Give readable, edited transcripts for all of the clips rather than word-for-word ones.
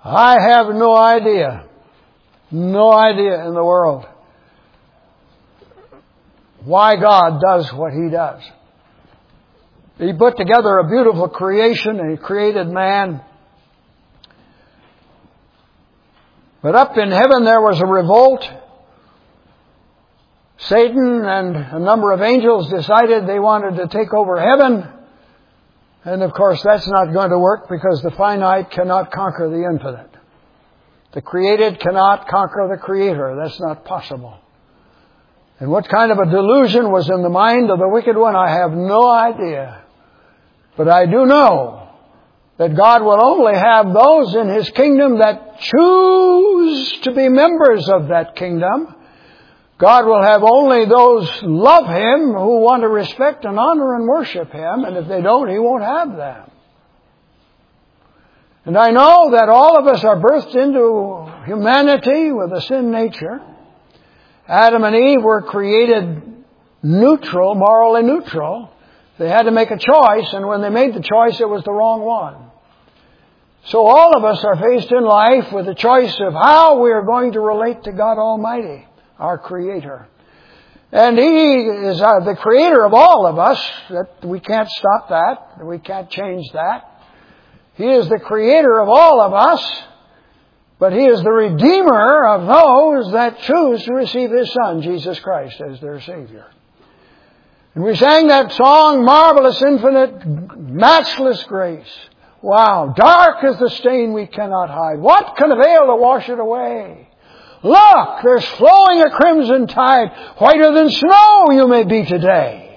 I have no idea in the world why God does what He does. He put together a beautiful creation and He created man. But up in heaven there was a revolt. Satan and a number of angels decided they wanted to take over heaven. And of course that's not going to work because the finite cannot conquer the infinite. The created cannot conquer the Creator. That's not possible. And what kind of a delusion was in the mind of the wicked one, I have no idea. But I do know that God will only have those in His kingdom that choose to be members of that kingdom. God will have only those love Him who want to respect and honor and worship Him. And if they don't, He won't have them. And I know that all of us are birthed into humanity with a sin nature. Adam and Eve were created neutral, morally neutral. They had to make a choice, and when they made the choice, it was the wrong one. So all of us are faced in life with the choice of how we are going to relate to God Almighty, our Creator. And He is the Creator of all of us. That we can't stop that. We can't change that. He is the Creator of all of us. But He is the Redeemer of those that choose to receive His Son, Jesus Christ, as their Savior. And we sang that song, Marvelous, Infinite, Matchless Grace. Wow, dark is the stain we cannot hide. What can avail to wash it away? Look, there's flowing a crimson tide. Whiter than snow you may be today.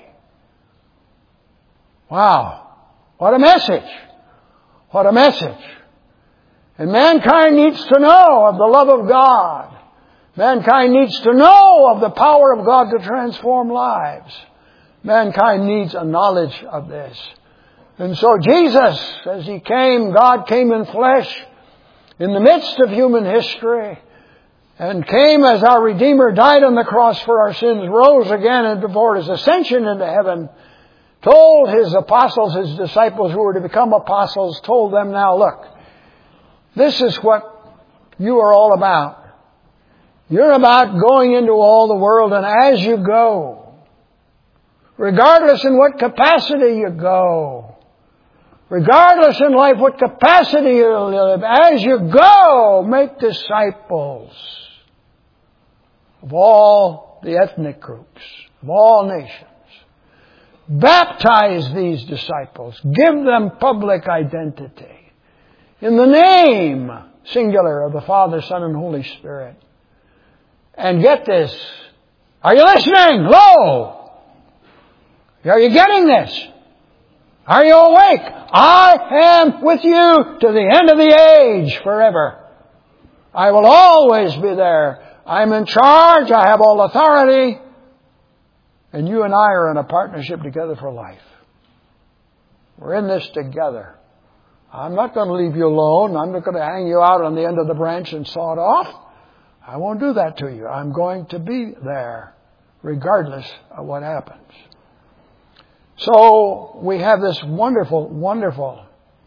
Wow, what a message. What a message. And mankind needs to know of the love of God. Mankind needs to know of the power of God to transform lives. Mankind needs a knowledge of this. And so Jesus, as He came, God came in flesh in the midst of human history and came as our Redeemer, died on the cross for our sins, rose again and before His ascension into heaven, told His apostles, His disciples who were to become apostles, told them, now look, this is what you are all about. You're about going into all the world, and as you go, regardless in what capacity you go, regardless in life what capacity you live, as you go, make disciples of all the ethnic groups, of all nations. Baptize these disciples. Give them public identity. In the name, singular, of the Father, Son, and Holy Spirit. And get this. Are you listening? Hello? Are you getting this? Are you awake? I am with you to the end of the age forever. I will always be there. I'm in charge. I have all authority. And you and I are in a partnership together for life. We're in this together. I'm not going to leave you alone. I'm not going to hang you out on the end of the branch and saw it off. I won't do that to you. I'm going to be there regardless of what happens. So we have this wonderful, wonderful,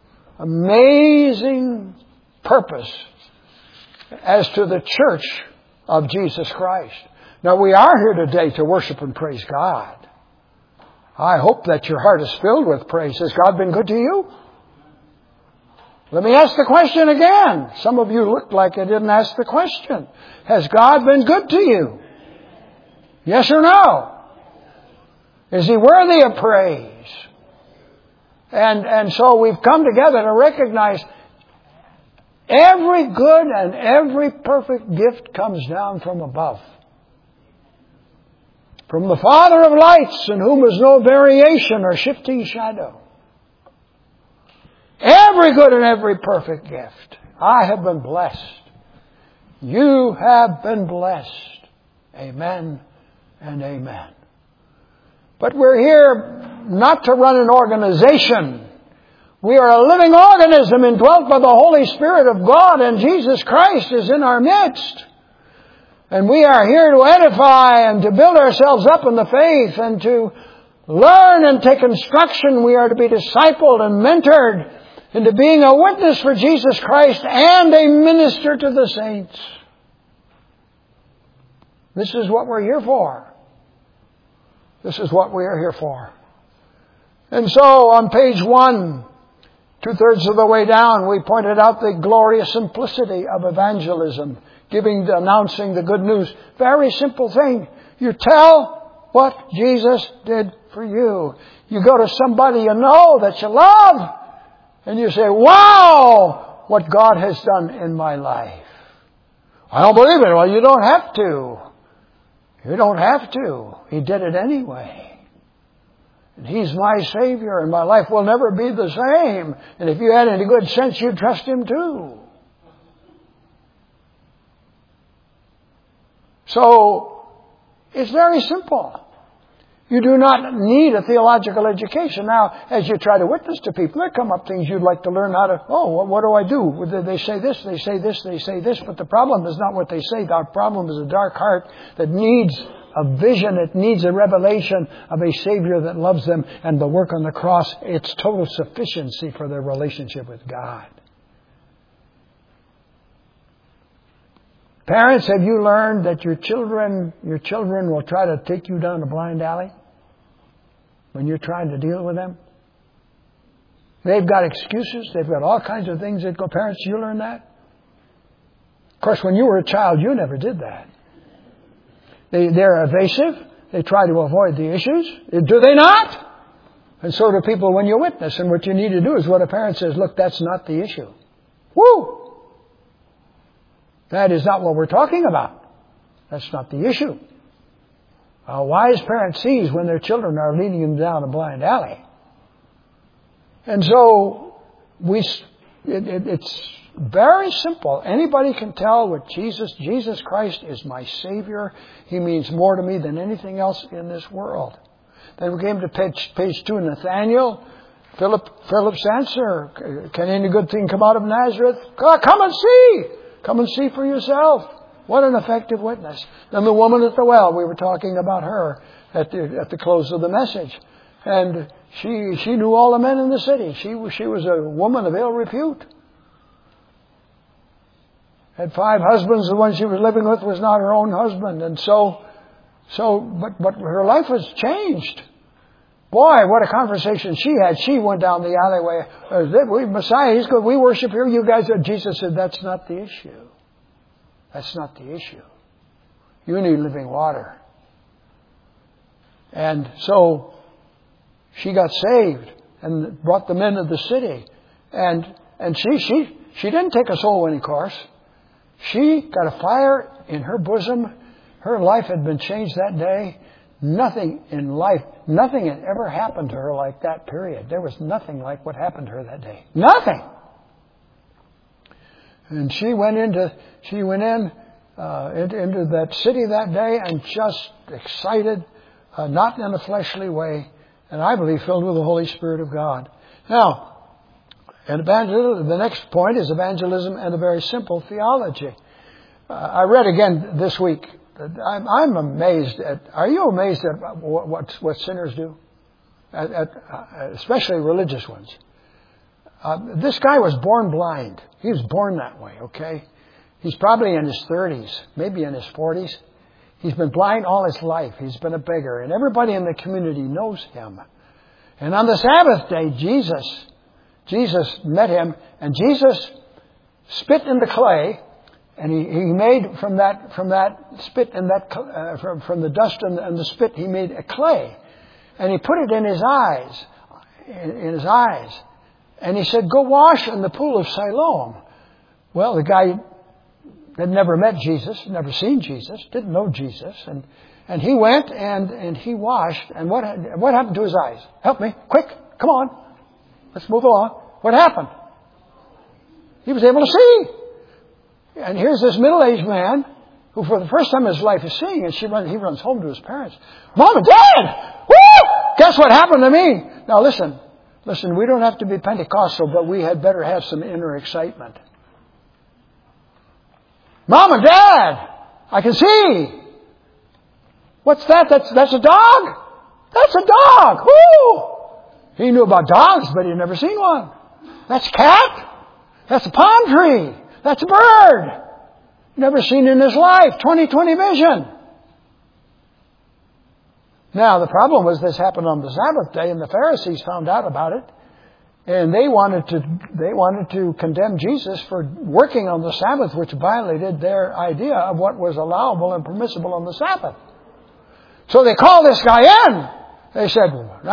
amazing purpose as to the church of Jesus Christ. Now we are here today to worship and praise God. I hope that your heart is filled with praise. Has God been good to you? Let me ask the question again. Some of you look like you didn't ask the question. Has God been good to you? Yes or no? Is He worthy of praise? And so we've come together to recognize every good and every perfect gift comes down from above. From the Father of lights, in whom is no variation or shifting shadow. Every good and every perfect gift. I have been blessed. You have been blessed. Amen and amen. But we're here not to run an organization. We are a living organism indwelt by the Holy Spirit of God, and Jesus Christ is in our midst. And we are here to edify and to build ourselves up in the faith and to learn and take instruction. We are to be discipled and mentored into being a witness for Jesus Christ and a minister to the saints. This is what we're here for. This is what we are here for. And so on page 1, 2/3 of the way down, we pointed out the glorious simplicity of evangelism, announcing the good news. Very simple thing. You tell what Jesus did for you. You go to somebody you know that you love, and you say, wow, what God has done in my life. I don't believe it. Well, you don't have to. You don't have to. He did it anyway. And He's my Savior, and my life will never be the same. And if you had any good sense, you'd trust Him too. So, it's very simple. You do not need a theological education. Now, as you try to witness to people, there come up things you'd like to learn how to, what do I do? They say this, they say this, they say this. But the problem is not what they say. Our problem is a dark heart that needs a vision. It needs a revelation of a Savior that loves them, and the work on the cross, it's total sufficiency for their relationship with God. Parents, have you learned that your children will try to take you down a blind alley when you're trying to deal with them? They've got excuses. They've got all kinds of things that go. Parents, you learn that? Of course, when you were a child, you never did that. They're evasive. They try to avoid the issues. Do they not? And so do people when you witness. And what you need to do is what a parent says, look, that's not the issue. Woo! That is not what we're talking about. That's not the issue. A wise parent sees when their children are leading them down a blind alley. And so it's very simple. Anybody can tell what Jesus Christ is my Savior. He means more to me than anything else in this world. Then we came to page 2, Nathaniel. Philip's answer, can any good thing come out of Nazareth? Come and see. Come and see for yourself. What an effective witness. Then the woman at the well, we were talking about her at the close of the message. And she knew all the men in the city. She was a woman of ill repute. Had 5 husbands. The one she was living with was not her own husband. And but her life was changed. Boy, what a conversation she had. She went down the alleyway. Messiah, He's good. We worship here. You guys are. Jesus said, that's not the issue. That's not the issue. You need living water. And so she got saved and brought the men of the city. And she didn't take a soul winning course. She got a fire in her bosom. Her life had been changed that day. Nothing had ever happened to her like that period. There was nothing like what happened to her that day. Nothing! And she went into that city that day and just excited, not in a fleshly way, and I believe filled with the Holy Spirit of God. Now, the next point is evangelism and a very simple theology. I read again this week. I'm amazed at. Are you amazed at what sinners do, especially religious ones? This guy was born blind. He was born that way. Okay, he's probably in his 30s, maybe in his 40s. He's been blind all his life. He's been a beggar, and everybody in the community knows him. And on the Sabbath day, Jesus met him, and Jesus spit in the clay. And he made from that spit and from the dust and the spit, he made a clay, and he put it in his eyes, and he said, "Go wash in the pool of Siloam." Well, the guy had never met Jesus, never seen Jesus, didn't know Jesus, and he went and he washed. And what happened to his eyes? Help me, quick, come on, let's move along. What happened? He was able to see. And here's this middle-aged man who for the first time in his life is seeing, and he runs home to his parents. Mom and Dad! Woo! Guess what happened to me? Now listen, we don't have to be Pentecostal, but we had better have some inner excitement. Mom and Dad! I can see! What's that? That's a dog? That's a dog! Woo! He knew about dogs, but he'd never seen one. That's a cat? That's a palm tree. That's a bird. Never seen in his life. 20/20 vision. Now, the problem was this happened on the Sabbath day, and the Pharisees found out about it. And they wanted to condemn Jesus for working on the Sabbath, which violated their idea of what was allowable and permissible on the Sabbath. So they called this guy in. They said,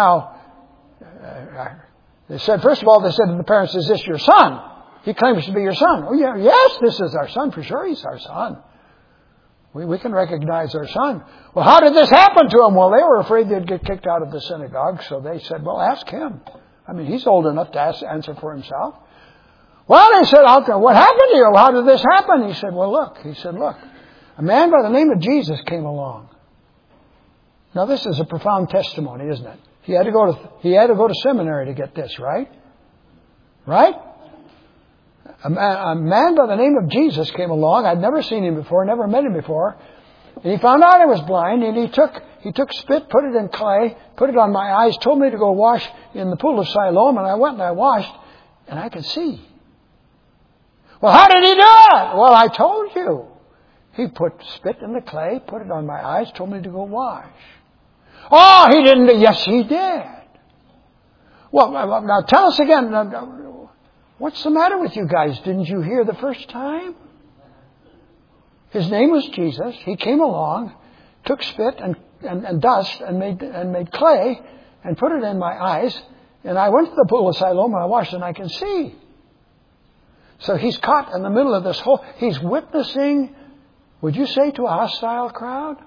first of all, they said to the parents, is this your son? He claims to be your son. Oh, yeah, yes, this is our son. For sure, he's our son. We can recognize our son. Well, how did this happen to him? Well, they were afraid they'd get kicked out of the synagogue, so they said, well, ask him. I mean, he's old enough to answer for himself. Well, they said, what happened to you? How did this happen? He said, look, a man by the name of Jesus came along. Now, this is a profound testimony, isn't it? He had to go to seminary to get this, right? Right? A man by the name of Jesus came along. I'd never seen him before, never met him before. And he found out I was blind, and he took spit, put it in clay, put it on my eyes, told me to go wash in the pool of Siloam, and I went and I washed, and I could see. Well, how did he do it? Well, I told you. He put spit in the clay, put it on my eyes, told me to go wash. Oh, he didn't. Yes, he did. Well, now tell us again. What's the matter with you guys? Didn't you hear the first time? His name was Jesus. He came along, took spit and dust and made clay and put it in my eyes. And I went to the pool of Siloam and I washed and I can see. So he's caught in the middle of this whole... He's witnessing, would you say, to a hostile crowd?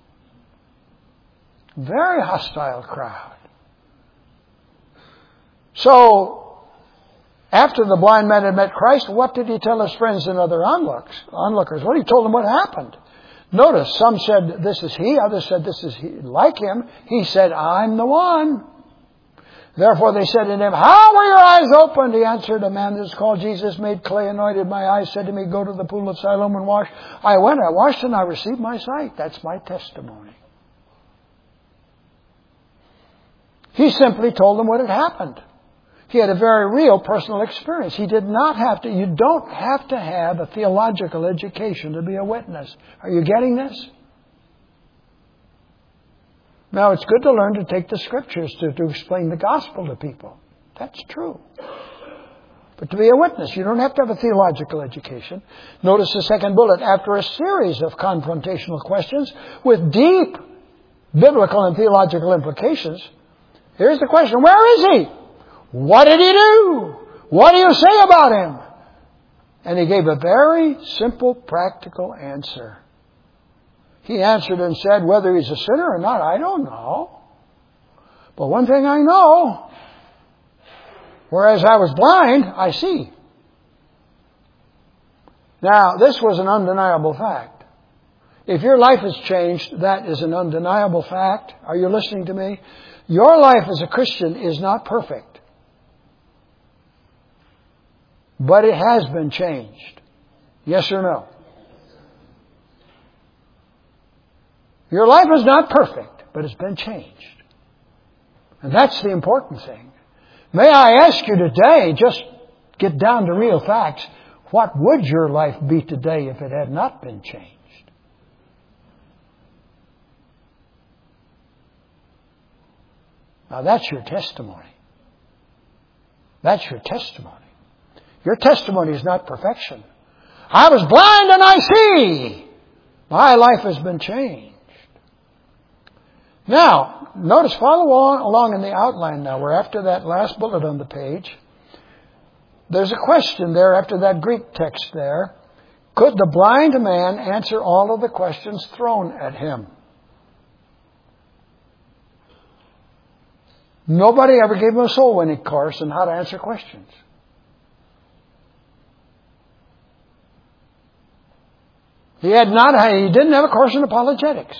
Very hostile crowd. So... after the blind man had met Christ, what did he tell his friends and other onlookers? Well, he told them what happened. Notice, some said, this is he. Others said, this is he, like him. He said, I'm the one. Therefore they said to him, how were your eyes opened? He answered, a man that is called Jesus made clay, anointed my eyes, said to me, go to the pool of Siloam and wash. I went, I washed, and I received my sight. That's my testimony. He simply told them what had happened. He had a very real personal experience. He did not have to, you don't have to have a theological education to be a witness. Are you getting this? Now, it's good to learn to take the scriptures to explain the gospel to people. That's true. But to be a witness, you don't have to have a theological education. Notice the second bullet. After a series of confrontational questions with deep biblical and theological implications, here's the question, where is he? What did he do? What do you say about him? And he gave a very simple, practical answer. He answered and said, whether he's a sinner or not, I don't know. But one thing I know, whereas I was blind, I see. Now, this was an undeniable fact. If your life has changed, that is an undeniable fact. Are you listening to me? Your life as a Christian is not perfect. But it has been changed. Yes or no? Your life is not perfect, but it's been changed. And that's the important thing. May I ask you today, just get down to real facts, what would your life be today if it had not been changed? Now that's your testimony. That's your testimony. Your testimony is not perfection. I was blind and I see. My life has been changed. Now, notice, follow along in the outline now. We're after that last bullet on the page. There's a question there after that Greek text there. Could the blind man answer all of the questions thrown at him? Nobody ever gave him a soul-winning course on how to answer questions. He didn't have a course in apologetics.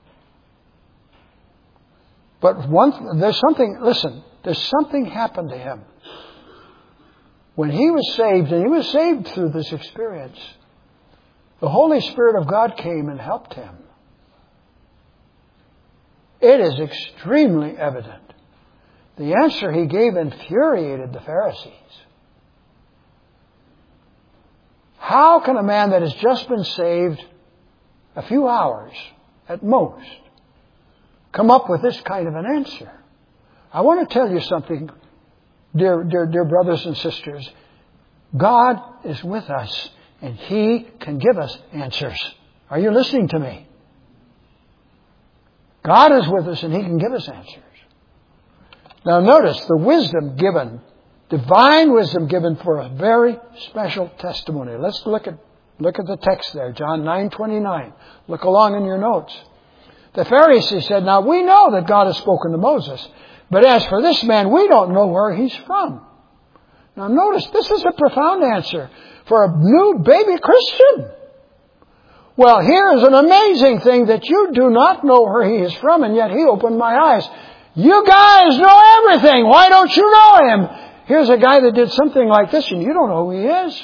But there's something happened to him. When he was saved, and he was saved through this experience, the Holy Spirit of God came and helped him. It is extremely evident The answer he gave infuriated the Pharisees. How can a man that has just been saved a few hours at most come up with this kind of an answer? I want to tell you something, dear brothers and sisters. God is with us, and He can give us answers. Are you listening to me? God is with us, and He can give us answers. Now notice the wisdom given, divine wisdom given for a very special testimony. Let's look at the text there, John 9:29. Look along in your notes. The Pharisees said, now we know that God has spoken to Moses, but as for this man, we don't know where he's from. Now notice, this is a profound answer for a new baby Christian. Well, here is an amazing thing that you do not know where he is from, and yet he opened my eyes. You guys know everything. Why don't you know him? Here's a guy that did something like this, and you don't know who he is.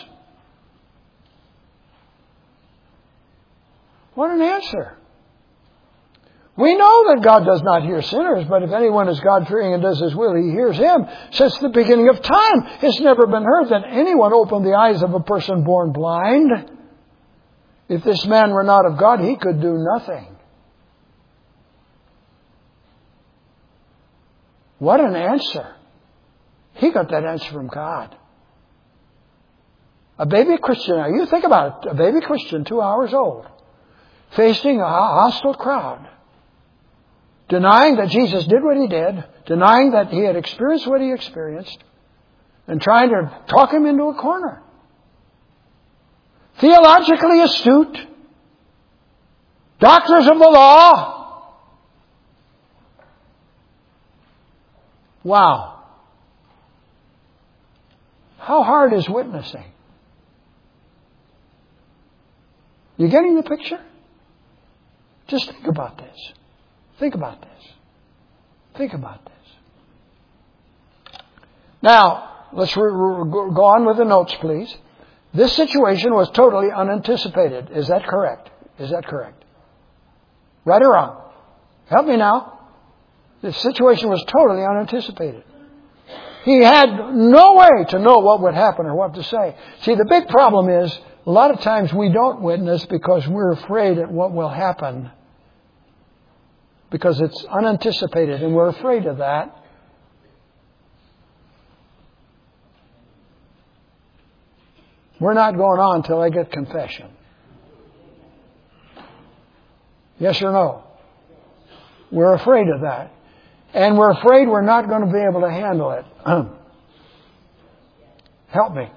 What an answer. We know that God does not hear sinners, but if anyone is God-fearing and does His will, He hears him. Since the beginning of time, it's never been heard that anyone opened the eyes of a person born blind. If this man were not of God, he could do nothing. What an answer. He got that answer from God. A baby Christian, now you think about it, a baby Christian, 2 hours old, facing a hostile crowd, denying that Jesus did what He did, denying that He had experienced what He experienced, and trying to talk him into a corner. Theologically astute, doctors of the law. Wow. How hard is witnessing? You getting the picture? Just think about this. Think about this. Think about this. Now, let's go on with the notes, please. This situation was totally unanticipated. Is that correct? Is that correct? Right or wrong? Help me now. This situation was totally unanticipated. He had no way to know what would happen or what to say. See, the big problem is, a lot of times we don't witness because we're afraid at what will happen. Because it's unanticipated and we're afraid of that. We're not going on until I get confession. Yes or no? We're afraid of that. And we're afraid we're not going to be able to handle it. Help me.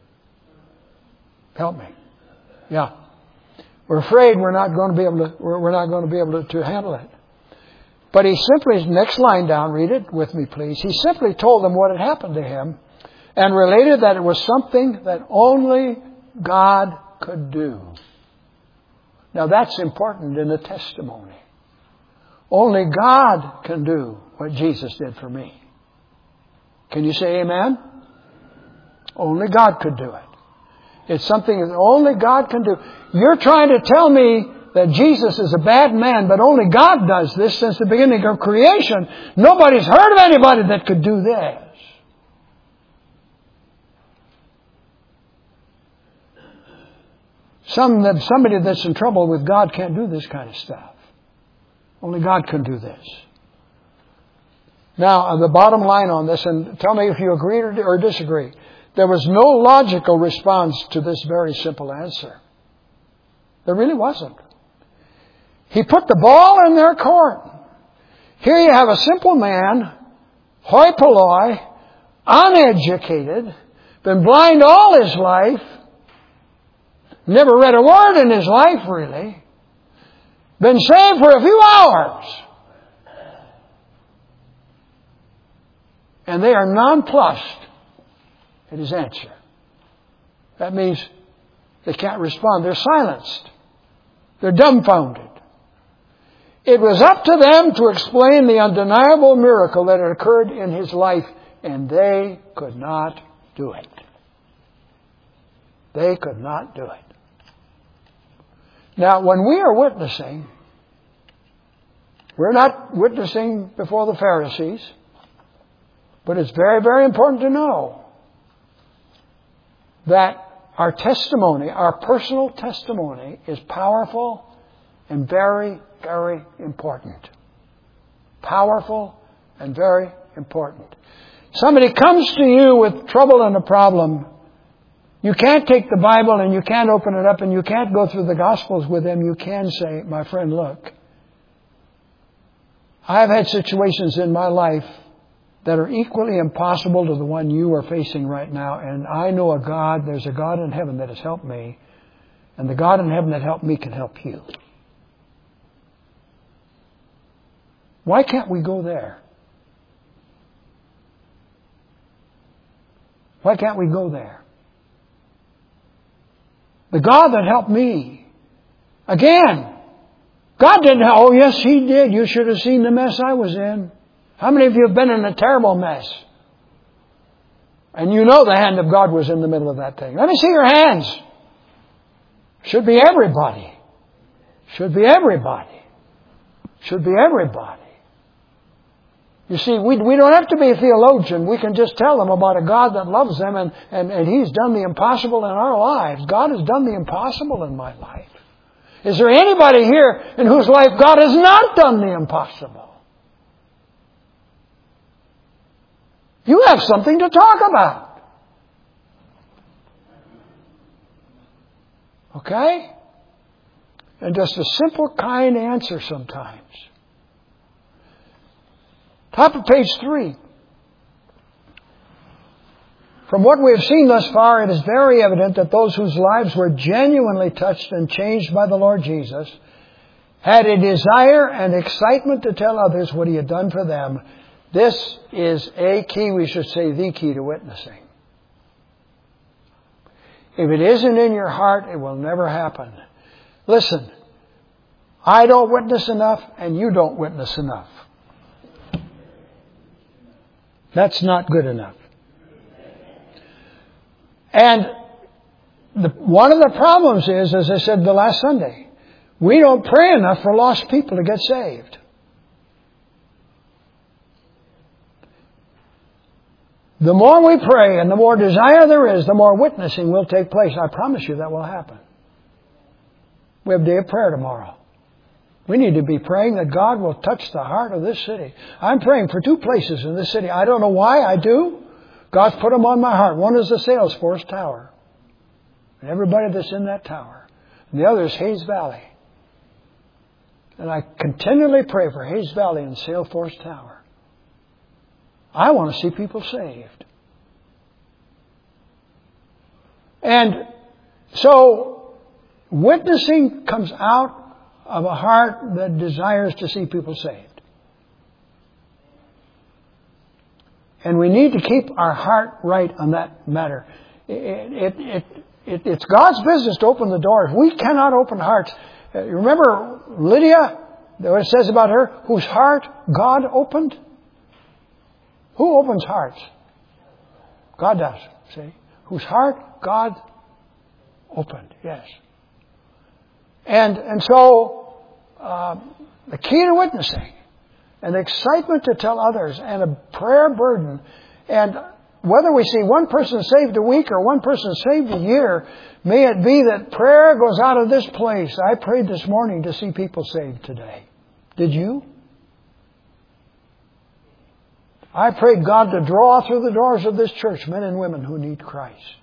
Help me. Yeah. We're afraid we're not going to be able to handle it. But he simply, next line down, read it with me please. He simply told them what had happened to him and related that it was something that only God could do. Now that's important in the testimony. Only God can do what Jesus did for me. Can you say amen? Only God could do it. It's something that only God can do. You're trying to tell me that Jesus is a bad man, but only God does this since the beginning of creation. Nobody's heard of anybody that could do this. Somebody that's in trouble with God can't do this kind of stuff. Only God can do this. Now, the bottom line on this, and tell me if you agree or disagree. There was no logical response to this very simple answer. There really wasn't. He put the ball in their court. Here you have a simple man, hoi polloi, uneducated, been blind all his life, never read a word in his life really, been saved for a few hours. And they are nonplussed at his answer. That means they can't respond. They're silenced. They're dumbfounded. It was up to them to explain the undeniable miracle that had occurred in his life, and they could not do it. They could not do it. Now, when we are witnessing, we're not witnessing before the Pharisees. But it's very, very important to know that our testimony, our personal testimony, is powerful and very, very important. Powerful and very important. Somebody comes to you with trouble and a problem. You can't take the Bible and you can't open it up and you can't go through the Gospels with them. You can say, my friend, look, I've had situations in my life that are equally impossible to the one you are facing right now. And I know a God, there's a God in heaven that has helped me. And the God in heaven that helped me can help you. Why can't we go there? Why can't we go there? The God that helped me. Again, God didn't help. Oh, yes, He did. You should have seen the mess I was in. How many of you have been in a terrible mess? And you know the hand of God was in the middle of that thing. Let me see your hands. Should be everybody. Should be everybody. Should be everybody. You see, we don't have to be a theologian. We can just tell them about a God that loves them and He's done the impossible in our lives. God has done the impossible in my life. Is there anybody here in whose life God has not done the impossible? You have something to talk about. Okay? And just a simple, kind answer sometimes. Top of page 3. From what we have seen thus far, it is very evident that those whose lives were genuinely touched and changed by the Lord Jesus had a desire and excitement to tell others what He had done for them. This is a key, we should say the key to witnessing. If it isn't in your heart, it will never happen. Listen, I don't witness enough and you don't witness enough. That's not good enough. And one of the problems is, as I said the last Sunday, we don't pray enough for lost people to get saved. The more we pray and the more desire there is, the more witnessing will take place. I promise you that will happen. We have a day of prayer tomorrow. We need to be praying that God will touch the heart of this city. I'm praying for 2 places in this city. I don't know why I do. God's put them on my heart. One is the Salesforce Tower. And everybody that's in that tower. And the other is Hayes Valley. And I continually pray for Hayes Valley and Salesforce Tower. I want to see people saved. And so, witnessing comes out of a heart that desires to see people saved. And we need to keep our heart right on that matter. It's God's business to open the doors. We cannot open hearts. Remember Lydia, what it says about her, whose heart God opened? Who opens hearts? God does, see? Whose heart God opened, yes. And so, the key to witnessing, an excitement to tell others, and a prayer burden, and whether we see one person saved a week or one person saved a year, may it be that prayer goes out of this place. I prayed this morning to see people saved today. Did you? I prayed God to draw through the doors of this church men and women who need Christ.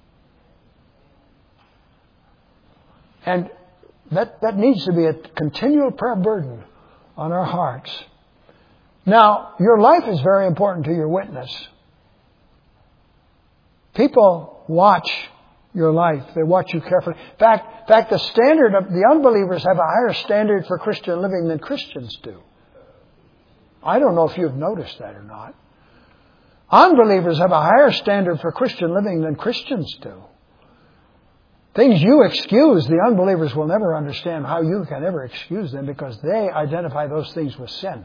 And that needs to be a continual prayer burden on our hearts. Now, your life is very important to your witness. People watch your life. They watch you carefully. In fact, the standard of the unbelievers have a higher standard for Christian living than Christians do. I don't know if you've noticed that or not. Unbelievers have a higher standard for Christian living than Christians do. Things you excuse, the unbelievers will never understand how you can ever excuse them because they identify those things with sin.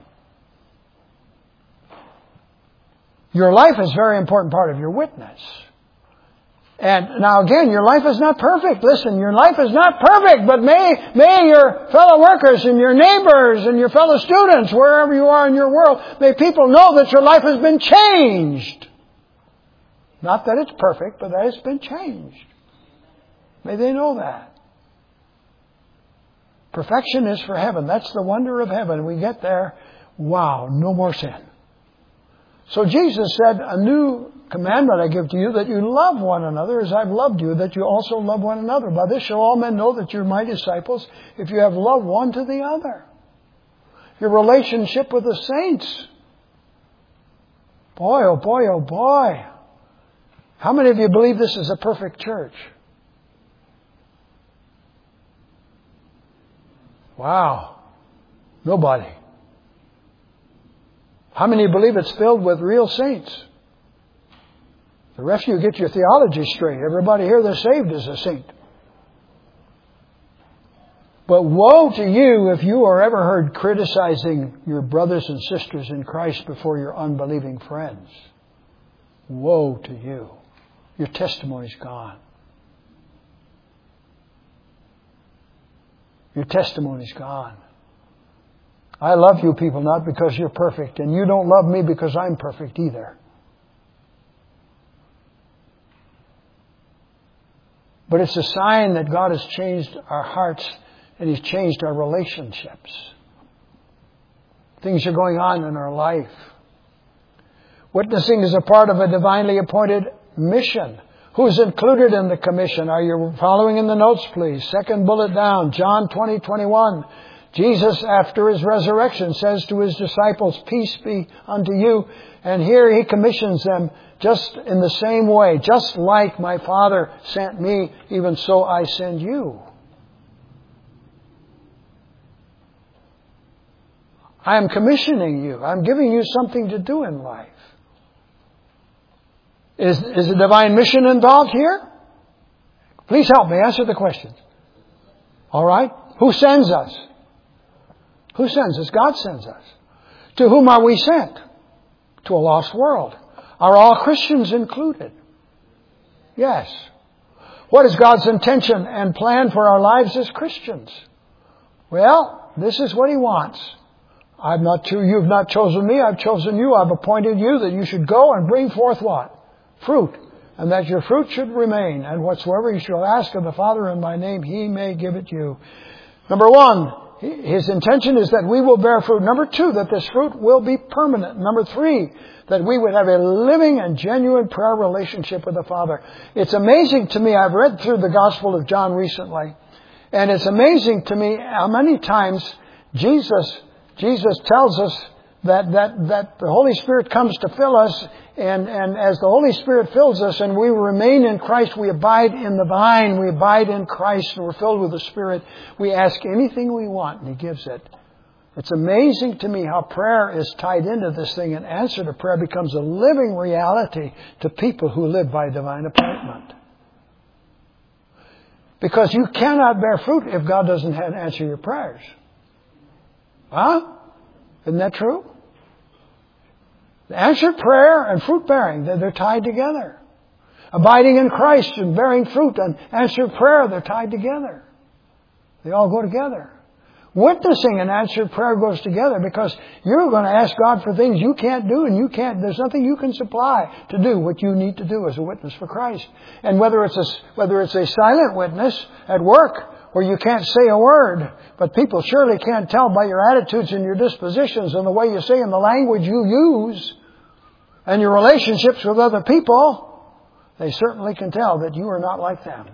Your life is a very important part of your witness. And now again, your life is not perfect. Listen, your life is not perfect, but may your fellow workers and your neighbors and your fellow students, wherever you are in your world, may people know that your life has been changed. Not that it's perfect, but that it's been changed. May they know that. Perfection is for heaven. That's the wonder of heaven. We get there, wow, no more sin. So Jesus said, a new commandment I give to you, that you love one another as I've loved you, that you also love one another. By this shall all men know that you're my disciples, if you have love one to the other. Your relationship with the saints. Boy, oh boy, oh boy. How many of you believe this is a perfect church? Wow. Nobody. How many believe it's filled with real saints? The rest of you get your theology straight. Everybody here that's saved is a saint. But woe to you if you are ever heard criticizing your brothers and sisters in Christ before your unbelieving friends. Woe to you. Your testimony's gone. Your testimony's gone. I love you people not because you're perfect, and you don't love me because I'm perfect either. But it's a sign that God has changed our hearts and He's changed our relationships. Things are going on in our life. Witnessing is a part of a divinely appointed mission. Who's included in the commission? Are you following in the notes, please? Second bullet down, John 20:21. Jesus, after His resurrection, says to His disciples, peace be unto you. And here He commissions them just in the same way. Just like my Father sent me, even so I send you. I am commissioning you. I'm giving you something to do in life. Is a divine mission involved here? Please help me answer the questions. All right? Who sends us? Who sends us? God sends us. To whom are we sent? To a lost world. Are all Christians included? Yes. What is God's intention and plan for our lives as Christians? Well, this is what He wants. You've not chosen me, I've chosen you, I've appointed you that you should go and bring forth what? Fruit. And that your fruit should remain. And whatsoever you shall ask of the Father in my name, He may give it you. Number one, His intention is that we will bear fruit. Number two, that this fruit will be permanent. Number three, that we would have a living and genuine prayer relationship with the Father. It's amazing to me, I've read through the Gospel of John recently, and it's amazing to me how many times Jesus tells us that the Holy Spirit comes to fill us, and as the Holy Spirit fills us and we remain in Christ, we abide in the vine, we abide in Christ, and we're filled with the Spirit. We ask anything we want, and He gives it. It's amazing to me how prayer is tied into this thing, and answer to prayer becomes a living reality to people who live by divine appointment. Because you cannot bear fruit if God doesn't answer your prayers. Huh? Isn't that true? Answered prayer and fruit bearing, they're tied together. Abiding in Christ and bearing fruit and answered prayer, they're tied together. They all go together. Witnessing and answered prayer goes together, because you're going to ask God for things you can't do, and there's nothing you can supply to do what you need to do as a witness for Christ. And whether it's a silent witness at work, where you can't say a word, but people surely can't tell by your attitudes and your dispositions and the way you say and the language you use and your relationships with other people, they certainly can tell that you are not like them.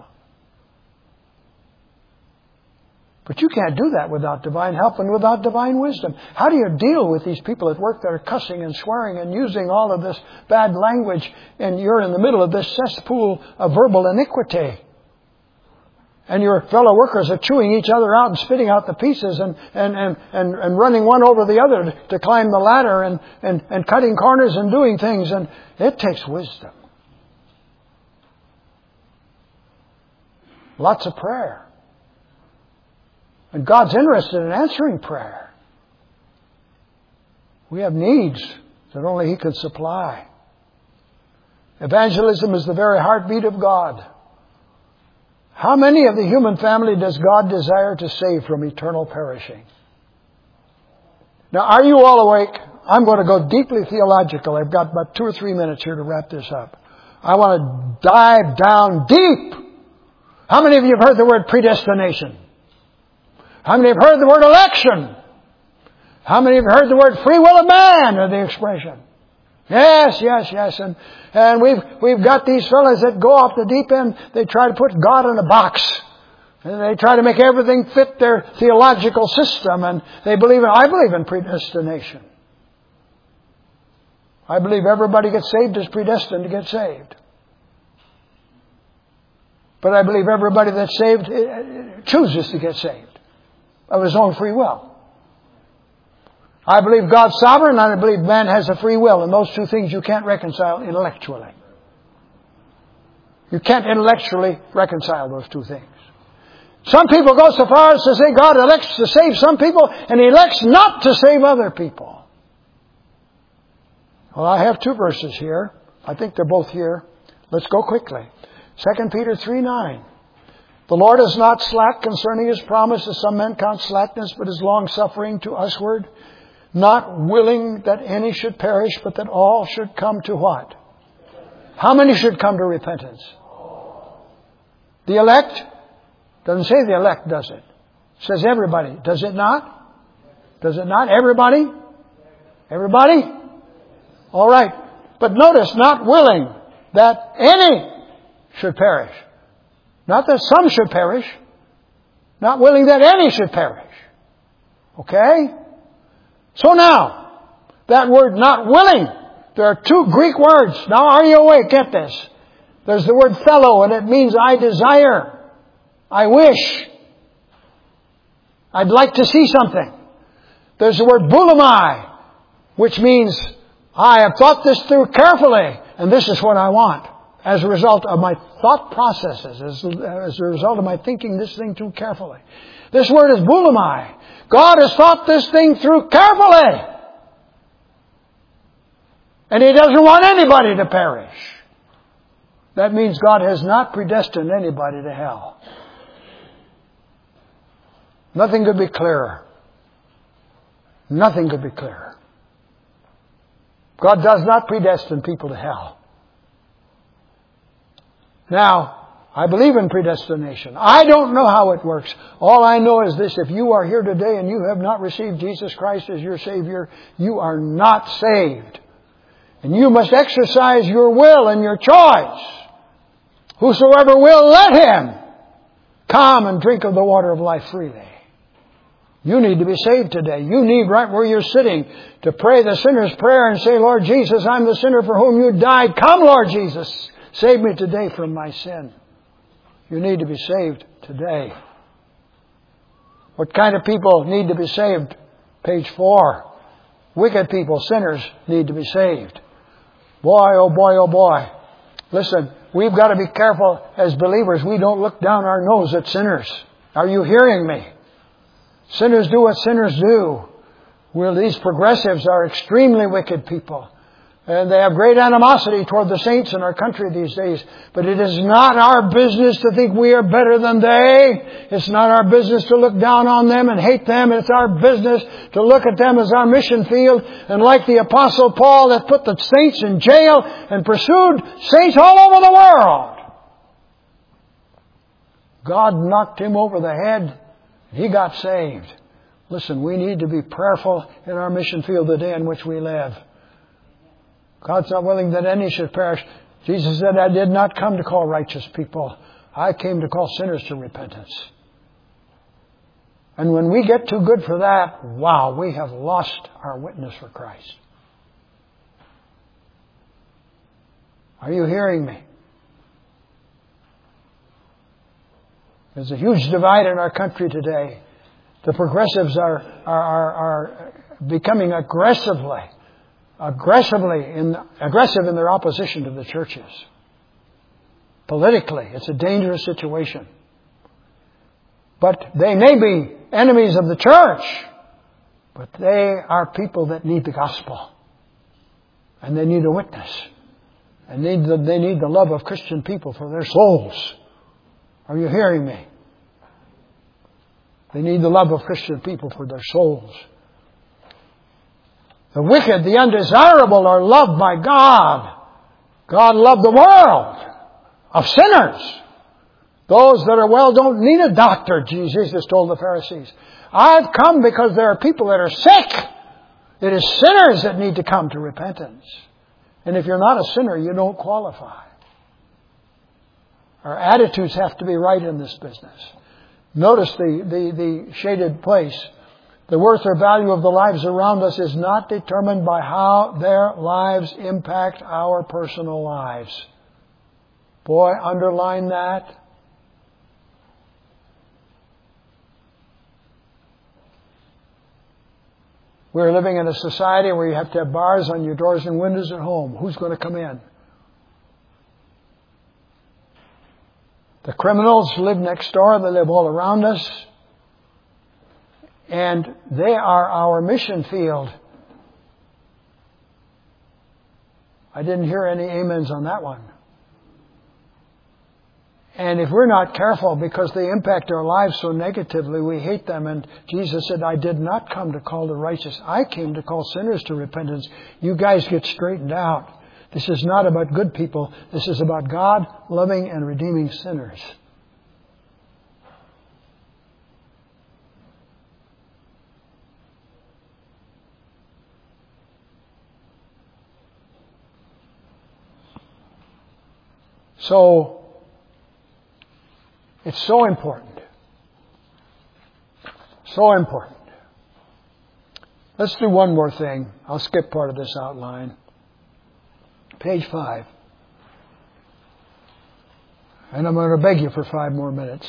But you can't do that without divine help and without divine wisdom. How do you deal with these people at work that are cussing and swearing and using all of this bad language, and you're in the middle of this cesspool of verbal iniquity? And your fellow workers are chewing each other out and spitting out the pieces and running one over the other to climb the ladder and cutting corners and doing things. And it takes wisdom. Lots of prayer. And God's interested in answering prayer. We have needs that only He can supply. Evangelism is the very heartbeat of God. How many of the human family does God desire to save from eternal perishing? Now, are you all awake? I'm going to go deeply theological. I've got about 2 or 3 minutes here to wrap this up. I want to dive down deep. How many of you have heard the word predestination? How many have heard the word election? How many have heard the word free will of man, or the expression? Yes. And we've got these fellas that go off the deep end. They try to put God in a box. And they try to make everything fit their theological system. And I believe in predestination. I believe everybody gets saved is predestined to get saved. But I believe everybody that's saved chooses to get saved of his own free will. I believe God's sovereign, and I believe man has a free will. And those two things you can't reconcile intellectually. You can't intellectually reconcile those two things. Some people go so far as to say God elects to save some people, and He elects not to save other people. Well, I have 2 verses here. I think they're both here. Let's go quickly. 2 Peter 3:9. The Lord is not slack concerning His promise, as some men count slackness, but is long-suffering to usward, not willing that any should perish, but that all should come to what? How many should come to repentance? The elect? Doesn't say the elect, does it? It says everybody. Does it not? Does it not? Everybody? Everybody? All right. But notice, not willing that any should perish. Not that some should perish. Not willing that any should perish. Okay? So now, that word not willing, there are 2 Greek words. Now are you awake? Get this. There's the word fellow, and it means I desire. I wish. I'd like to see something. There's the word boulomai, which means I have thought this through carefully, and this is what I want. As a result of my thought processes, as a result of my thinking this thing through carefully. This word is boulomai. God has thought this thing through carefully. And He doesn't want anybody to perish. That means God has not predestined anybody to hell. Nothing could be clearer. Nothing could be clearer. God does not predestine people to hell. Now, I believe in predestination. I don't know how it works. All I know is this: if you are here today and you have not received Jesus Christ as your Savior, you are not saved. And you must exercise your will and your choice. Whosoever will, let him come and drink of the water of life freely. You need to be saved today. You need, right where you're sitting, to pray the sinner's prayer and say, Lord Jesus, I'm the sinner for whom you died. Come, Lord Jesus. Save me today from my sin. You need to be saved today. What kind of people need to be saved? Page 4. Wicked people, sinners, need to be saved. Boy, oh boy, oh boy. Listen, we've got to be careful as believers. We don't look down our nose at sinners. Are you hearing me? Sinners do what sinners do. Well, these progressives are extremely wicked people. And they have great animosity toward the saints in our country these days. But it is not our business to think we are better than they. It's not our business to look down on them and hate them. It's our business to look at them as our mission field. And like the Apostle Paul that put the saints in jail and pursued saints all over the world, God knocked him over the head. He got saved. Listen, we need to be prayerful in our mission field the day in which we live. God's not willing that any should perish. Jesus said, I did not come to call righteous people. I came to call sinners to repentance. And when we get too good for that, wow, we have lost our witness for Christ. Are you hearing me? There's a huge divide in our country today. The progressives are becoming aggressive in their opposition to the churches. Politically, it's a dangerous situation. But they may be enemies of the church, but they are people that need the gospel. And they need a witness. And they need the love of Christian people for their souls. Are you hearing me? They need the love of Christian people for their souls. The wicked, the undesirable are loved by God. God loved the world of sinners. Those that are well don't need a doctor, Jesus told the Pharisees. I've come because there are people that are sick. It is sinners that need to come to repentance. And if you're not a sinner, you don't qualify. Our attitudes have to be right in this business. Notice the shaded place. The worth or value of the lives around us is not determined by how their lives impact our personal lives. Boy, underline that. We're living in a society where you have to have bars on your doors and windows at home. Who's going to come in? The criminals live next door. They live all around us. And they are our mission field. I didn't hear any amens on that one. And if we're not careful, because they impact our lives so negatively, we hate them. And Jesus said, I did not come to call the righteous. I came to call sinners to repentance. You guys get straightened out. This is not about good people. This is about God loving and redeeming sinners. So, it's so important. So important. Let's do one more thing. I'll skip part of this outline. Page 5. And I'm going to beg you for 5 more minutes.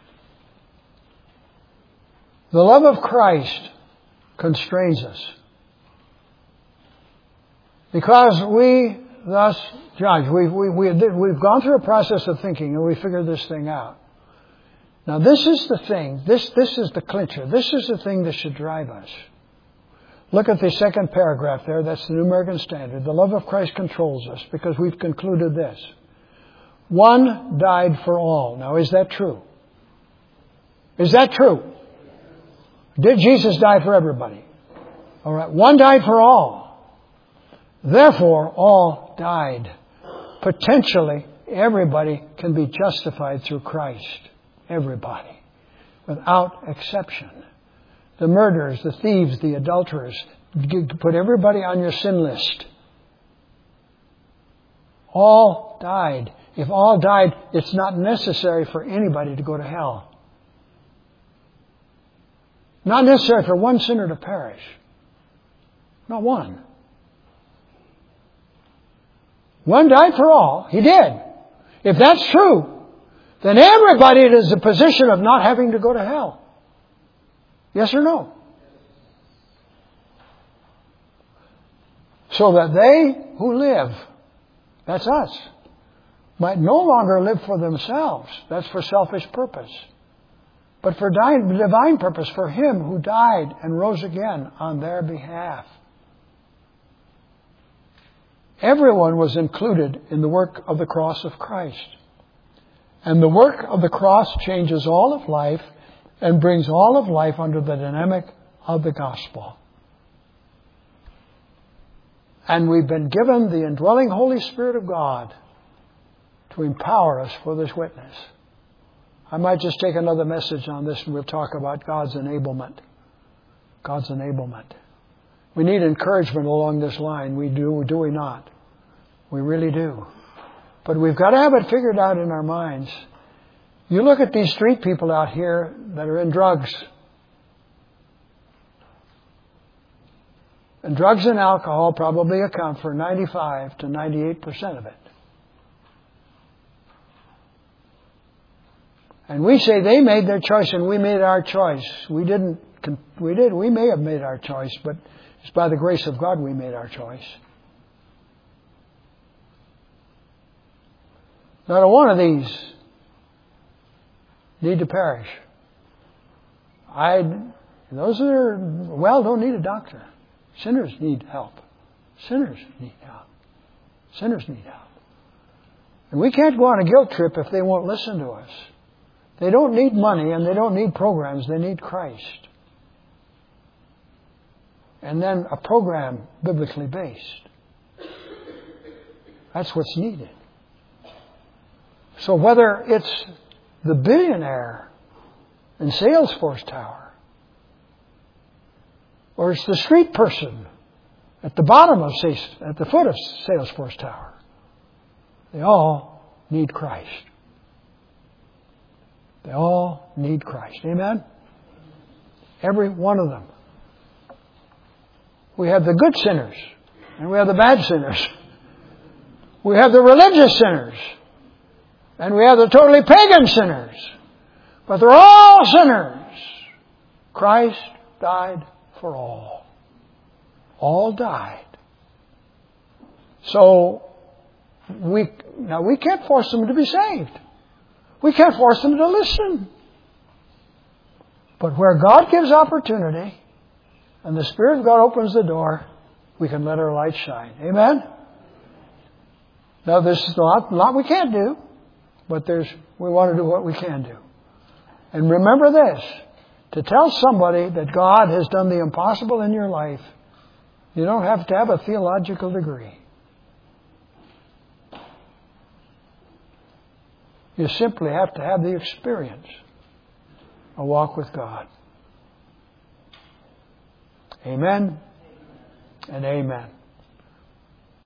The love of Christ constrains us. Because we thus judge. We've gone through a process of thinking and we figured this thing out. Now this is the thing. This is the clincher. This is the thing that should drive us. Look at the second paragraph there. That's the New American Standard. The love of Christ controls us because we've concluded this. One died for all. Now is that true? Is that true? Did Jesus die for everybody? All right. One died for all. Therefore, all died. Potentially, everybody can be justified through Christ. Everybody. Without exception. The murderers, the thieves, the adulterers. Put everybody on your sin list. All died. If all died, it's not necessary for anybody to go to hell. Not necessary for one sinner to perish. Not one. One died for all. He did. If that's true, then everybody is in a position of not having to go to hell. Yes or no? So that they who live, that's us, might no longer live for themselves. That's for selfish purpose. But for divine purpose, for Him who died and rose again on their behalf. Everyone was included in the work of the cross of Christ. And the work of the cross changes all of life and brings all of life under the dynamic of the gospel. And we've been given the indwelling Holy Spirit of God to empower us for this witness. I might just take another message on this and we'll talk about God's enablement. God's enablement. We need encouragement along this line. We do we not? We really do. But we've got to have it figured out in our minds. You look at these street people out here that are in drugs. And drugs and alcohol probably account for 95 to 98% of it. And we say they made their choice and we made our choice. We may have made our choice, but it's by the grace of God we made our choice. Not a one of these need to perish. Those that are well don't need a doctor. Sinners need help. Sinners need help. Sinners need help. And we can't go on a guilt trip if they won't listen to us. They don't need money and they don't need programs. They need Christ. And then a program biblically based. That's what's needed. So whether it's the billionaire in Salesforce Tower, or it's the street person at the foot of Salesforce Tower, they all need Christ. They all need Christ. Amen? Every one of them. We have the good sinners and we have the bad sinners. We have the religious sinners and we have the totally pagan sinners. But they're all sinners. Christ died for all. All died. So, we can't force them to be saved. We can't force them to listen. But where God gives opportunity and the Spirit of God opens the door, we can let our light shine. Amen? Now, this is a lot we can't do, but we want to do what we can do. And remember this, to tell somebody that God has done the impossible in your life, you don't have to have a theological degree. You simply have to have the experience, a walk with God. Amen and amen.